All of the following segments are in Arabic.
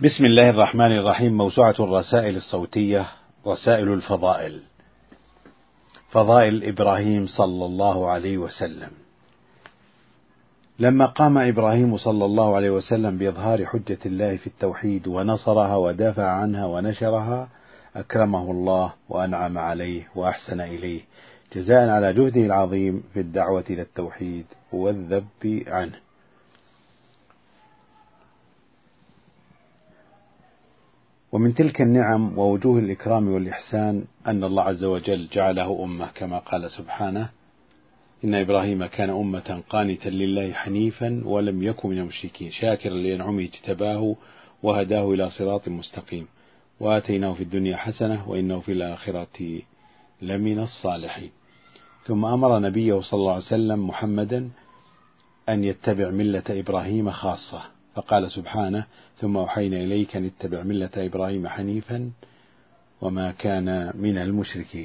بسم الله الرحمن الرحيم. موسوعة الرسائل الصوتية، رسائل الفضائل. فضائل إبراهيم صلى الله عليه وسلم. لما قام إبراهيم صلى الله عليه وسلم بإظهار حجة الله في التوحيد ونصرها ودافع عنها ونشرها، أكرمه الله وأنعم عليه وأحسن إليه جزاء على جهده العظيم في الدعوة إلى التوحيد والذب عنه. ومن تلك النعم ووجوه الإكرام والإحسان أن الله عز وجل جعله أمة، كما قال سبحانه: إن إبراهيم كان أمة قانتا لله حنيفا ولم يكن من المشركين شاكرا لأنعمه اجتباه وهداه إلى صراط مستقيم وآتيناه في الدنيا حسنة وإنه في الآخرة لمن الصالحين. ثم أمر نبيه صلى الله عليه وسلم محمدا أن يتبع ملة إبراهيم خاصة، فقال سبحانه: ثم أوحينا إليك أن اتبع ملة إبراهيم حنيفا وما كان من المشركين.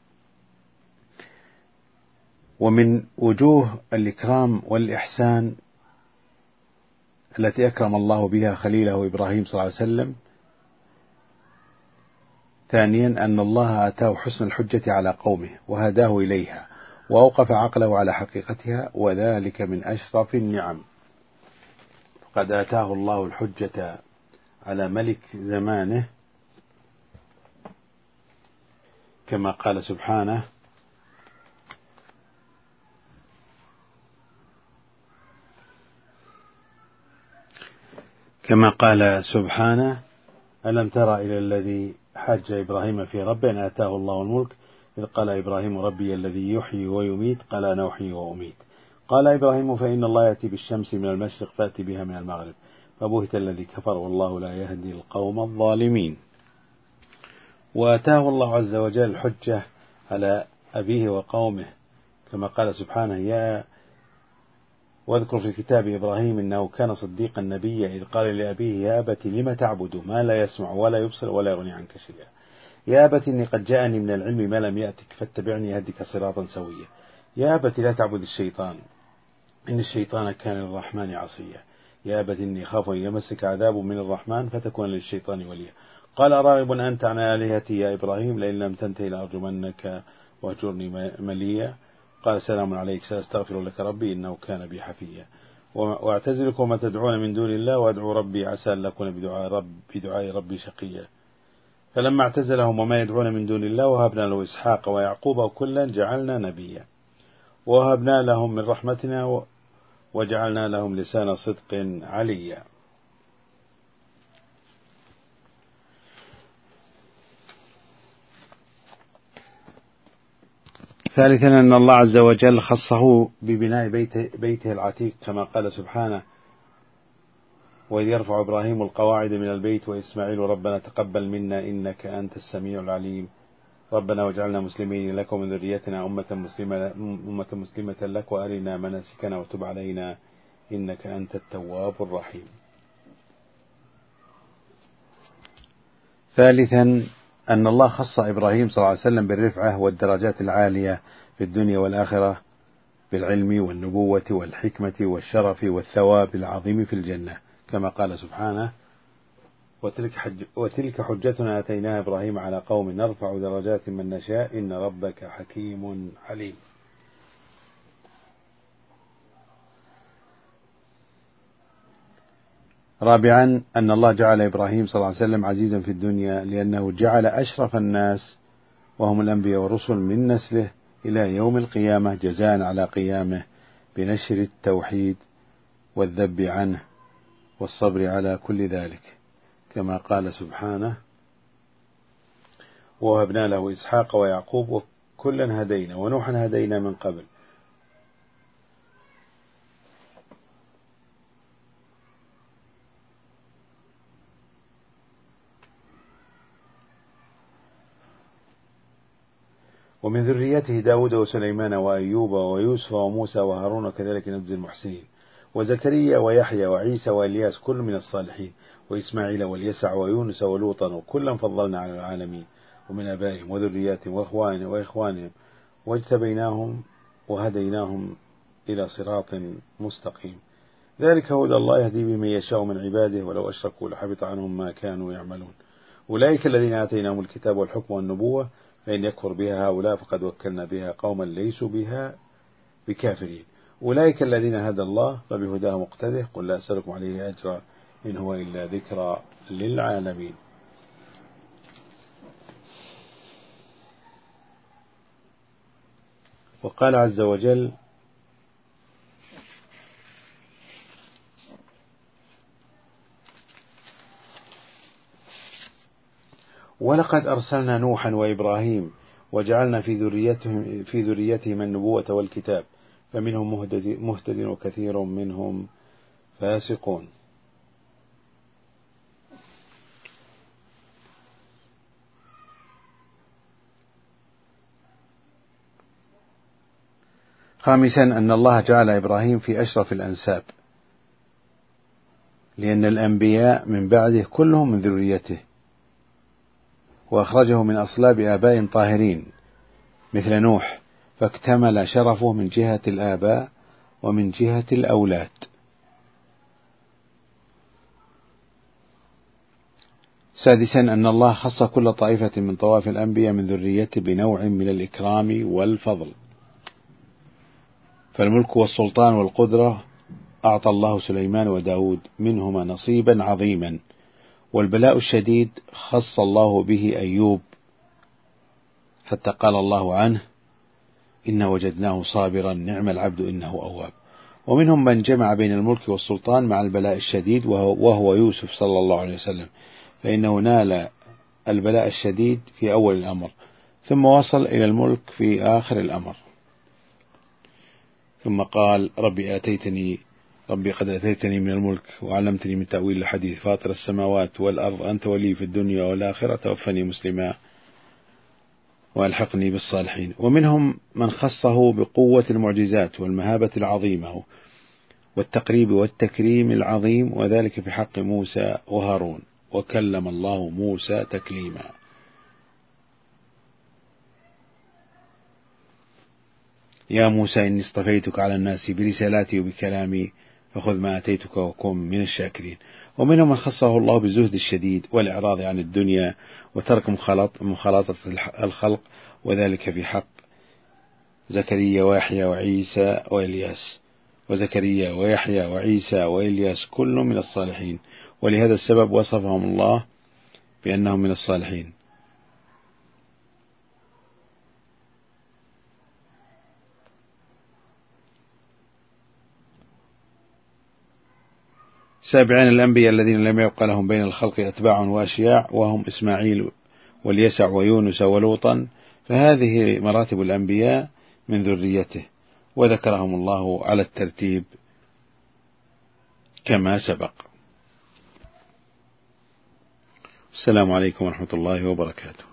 ومن وجوه الإكرام والإحسان التي أكرم الله بها خليله إبراهيم صلى الله عليه وسلم، ثانيا أن الله آتاه حسن الحجة على قومه وهداه إليها وأوقف عقله على حقيقتها، وذلك من أشرف النعم. قد آتاه الله الحجة على ملك زمانه، كما قال سبحانه: ألم تر إلى الذي حج إبراهيم في ربه أن آتاه الله الملك إذ قال إبراهيم: ربي الذي يحيي ويميت قال أنا أحيي وأميت. قال إبراهيم: فإن الله يأتي بالشمس من المشرق فأتي بها من المغرب فبهت الذي كفر والله لا يهدي القوم الظالمين. وآتاه الله عز وجل الحجة على أبيه وقومه، كما قال سبحانه: واذكر في الكتاب إبراهيم إنه كان صديقا نبيا إذ قال لأبيه: يا أبت لم تعبد ما لا يسمع ولا يبصر ولا يغني عنك شيئا، يا أبت إني قد جاءني من العلم ما لم يأتك فاتبعني أهدك صراطا سويا، يا أبت لا تعبد الشيطان إن الشيطان كان للرحمن عصيا، يا أبت إني خاف أن يمسك عذاب من الرحمن فتكون للشيطان وليا. قال: راغب أنت عن آلهتي يا إبراهيم لئن لم تنته لأرجمنك واهجرني مليا. قال: سلام عليك سأستغفر لك ربي إنه كان بي حفيا. واعتزلكم وما تدعون من دون الله وادعو ربي عسى أن أكون بدعاء ربي شقيا. فلما اعتزلهم وما يدعون من دون الله وهبنا له إسحاق ويعقوب وكلا جعلنا نبيا ووهبنا لهم من رحمتنا وجعلنا لهم لسان صدق عليا. ثالثا أن الله عز وجل خصه ببناء بيته العتيق، كما قال سبحانه: وإذ يرفع إبراهيم القواعد من البيت وإسماعيل ربنا تقبل منا إنك أنت السميع العليم ربنا واجعلنا مسلمين لك ومن ذريتنا أمة مسلمة لك وأرنا مناسكنا وتب علينا إنك أنت التواب الرحيم. ثالثا أن الله خص إبراهيم صلى الله عليه وسلم بالرفعة والدرجات العالية في الدنيا والآخرة بالعلم والنبوة والحكمة والشرف والثواب العظيم في الجنة، كما قال سبحانه: وتلك حجتنا آتيناها إبراهيم على قوم نرفع درجات من نشاء إن ربك حكيم عليم. رابعا أن الله جعل إبراهيم صلى الله عليه وسلم عزيزا في الدنيا لأنه جعل أشرف الناس وهم الأنبياء والرسل من نسله إلى يوم القيامة جزاء على قيامه بنشر التوحيد والذب عنه والصبر على كل ذلك، كما قال سبحانه: ووهبنا له إسحاق ويعقوب وكلا هدينا ونوحا هدينا من قبل. ومن ذريته داود وسليمان وأيوب ويوسف وموسى وهارون وكذلك نجزي المحسنين، وزكريا ويحيى وعيسى وإلياس كل من الصالحين، وإسماعيل واليسع ويونس ولوطا وكلا فضلنا على العالمين، ومن آبائهم وذرياتهم وإخوانهم واجتبيناهم وهديناهم إلى صراط مستقيم. ذلك هدى الله يهدي به من يشاء من عباده ولو أشركوا لحبط عنهم ما كانوا يعملون. أولئك الذين آتيناهم الكتاب والحكم والنبوة فإن يكفر بها هؤلاء فقد وكلنا بها قوما ليسوا بها بكافرين. أولئك الذين هدى الله فبهداه مقتده قل لا أسألكم عليه أجرا إن هو إلا ذكرى للعالمين. وقال عز وجل ولقد أرسلنا نوحا وإبراهيم وجعلنا في ذريتهم النبوة والكتاب فمنهم مهتد وكثير منهم فاسقون. خامسا أن الله جعل إبراهيم في أشرف الأنساب لأن الأنبياء من بعده كلهم من ذريته، وأخرجه من أصلاب آباء طاهرين مثل نوح فاكتمل شرفه من جهة الآباء ومن جهة الأولاد. سادسا أن الله خص كل طائفة من طوائف الأنبياء من ذريته بنوع من الإكرام والفضل، فالملك والسلطان والقدرة أعطى الله سليمان وداود منهما نصيبا عظيما، والبلاء الشديد خص الله به أيوب حتى قال الله عنه إن وجدناه صابرا نعم العبد إنه أواب. ومنهم من جمع بين الملك والسلطان مع البلاء الشديد وهو يوسف صلى الله عليه وسلم، فإنه نال البلاء الشديد في أول الأمر ثم وصل إلى الملك في آخر الأمر، ثم قال ربي قد أتيتني من الملك وعلمتني من تأويل الحديث فاطر السماوات والأرض أنت ولي في الدنيا والآخرة توفني مسلما وألحقني بالصالحين. ومنهم من خصه بقوة المعجزات والمهابة العظيمة والتقريب والتكريم العظيم، وذلك في حق موسى وهارون وكلم الله موسى تكليما. يا موسى إني اصطفيتك على الناس برسالاتي وبكلامي فخذ ما أتيتك وكن من الشاكرين. ومنهم من خصه الله بالزهد الشديد والإعراض عن الدنيا وترك مخالطة الخلق، وذلك في حق زكريا ويحيى وعيسى وإلياس، وزكريا ويحيى وعيسى وإلياس كل من الصالحين، ولهذا السبب وصفهم الله بأنهم من الصالحين. سابعين الأنبياء الذين لم يبق لهم بين الخلق أتباع وأشياع وهم إسماعيل واليسع ويونس ولوطا، فهذه مراتب الأنبياء من ذريته وذكرهم الله على الترتيب كما سبق. السلام عليكم ورحمة الله وبركاته.